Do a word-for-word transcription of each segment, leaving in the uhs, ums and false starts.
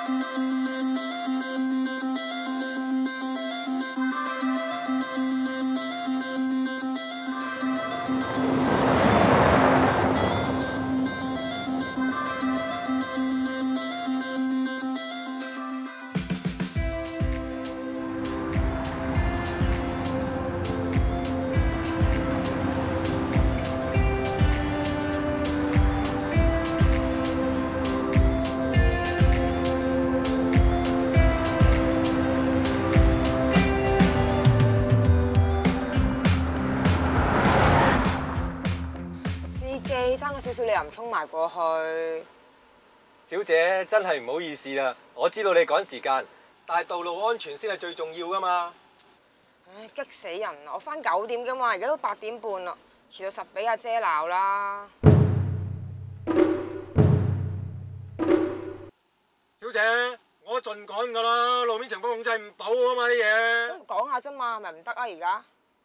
爭咗少少，你又唔衝埋過去。 小姐，真係唔好意思啦，我知道你趕時間，但係道路安全先係最重要㗎嘛。 唉，激死人啦！我返九點㗎嘛，而家都八點半啦，遲到實俾阿姐鬧啦。 小姐，我盡趕㗎啦，路面情況控制唔到啊嘛啲嘢。 都講下啫嘛，咪唔得啊而家？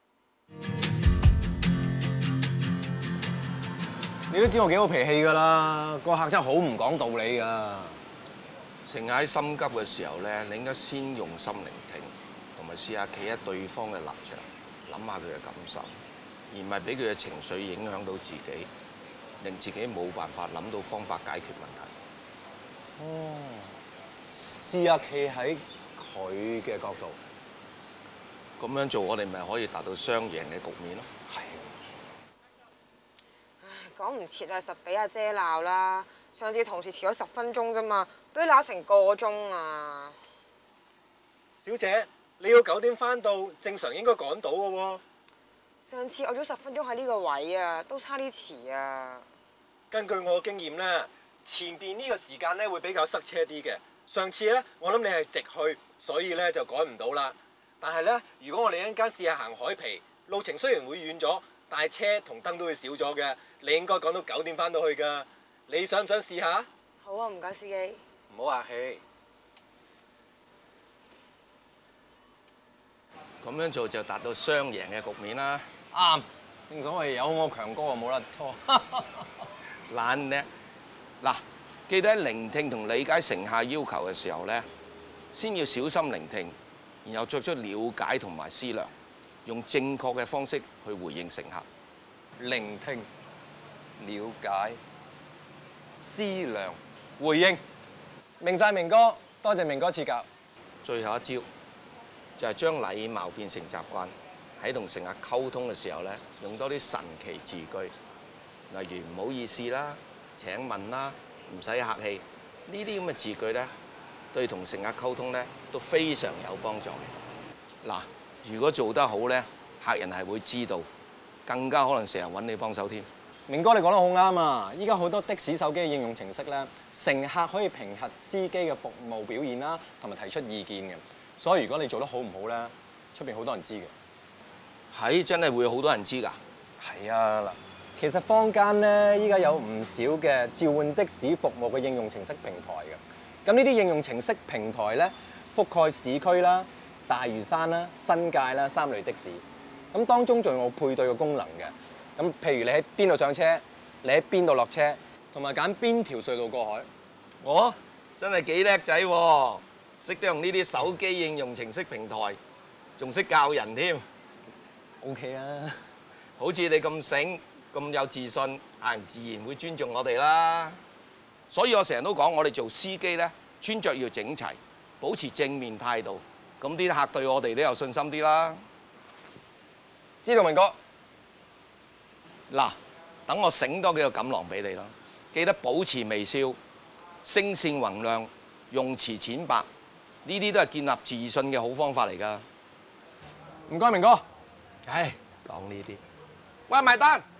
你都知我幾好脾氣㗎啦，個客真係好唔講道理㗎。 乘客喺心急嘅時候咧，你應該先用心聆聽，同埋試下企喺對方嘅立場，諗下佢嘅感受，而唔係俾佢嘅情緒影響到自己，令自己冇辦法諗到方法解決問題。 哦，試下企喺佢嘅角度， 咁樣做，我哋咪可以達到雙贏嘅局面咯。 係。 講唔切啊，實俾阿姐鬧啦！上次同事遲咗十分鐘啫嘛，俾你鬧成個鐘啊！ 小姐，你要九點返到，正常應該趕到嘅喎。 上次我早十分鐘喺呢個位啊，都差啲遲啊。 根據我嘅經驗咧，前邊呢個時間咧會比較塞車啲嘅。上次咧，我諗你係直去，所以咧就趕唔到啦。但係咧，如果我哋一陣間試下行海皮，路程雖然會遠咗，但係車同燈都會少咗嘅。你應該趕到九點返到去㗎。你想唔想試下？ 好啊，唔該司機。 唔好客氣。 咁樣做就達到雙贏嘅局面啦。 啱，正所謂有我強哥就冇得拖。 懶叻嗱，記得喺聆聽同理解乘客要求嘅時候咧，先要小心聆聽，然後作出了解同埋思量，用正確嘅方式去回應乘客。 聆聽、了解、思量、回應，明晒明哥，多謝明哥賜教。 最後一招就係將禮貌變成習慣，喺同乘客溝通嘅時候咧，用多啲神奇字句，例如唔好意思啦、請問啦、唔使客氣，呢啲咁嘅字句咧，對同乘客溝通咧都非常有幫助嘅。嗱，如果做得好咧，客人係會知道，更加可能成日揾你幫手添。 明哥，你講得好啱啊！依家好多的士手機應用程式咧，乘客可以評核司機嘅服務表現啦，同埋提出意見嘅。所以如果你做得好唔好咧，出邊好多人知嘅。 係真係會好多人知㗎。 係啊嗱，其實坊間咧依家有唔少嘅召喚的士服務嘅應用程式平台嘅。咁呢啲應用程式平台咧，覆蓋市區啦、大嶼山啦、新界啦三類的士。咁當中仲有配對嘅功能嘅。咁譬如你喺邊度上車，你喺邊度落車，同埋揀邊條隧道過海。 我真係幾叻仔喎，識得用呢啲手機應用程式平台，仲識教人添。 O K 啊， 好似你咁醒、咁有自信，客人自然會尊重我哋啦。所以我成日都講，我哋做司機咧，穿着要整齊，保持正面態度，咁啲客對我哋都有信心啲啦。 知道明哥。 嗱，等我醒多幾個錦囊俾你啦，記得保持微笑，聲線宏亮，用詞淺白，呢啲都係建立自信嘅好方法嚟㗎。 唔該，明哥。 唉，講呢啲，喂，埋單。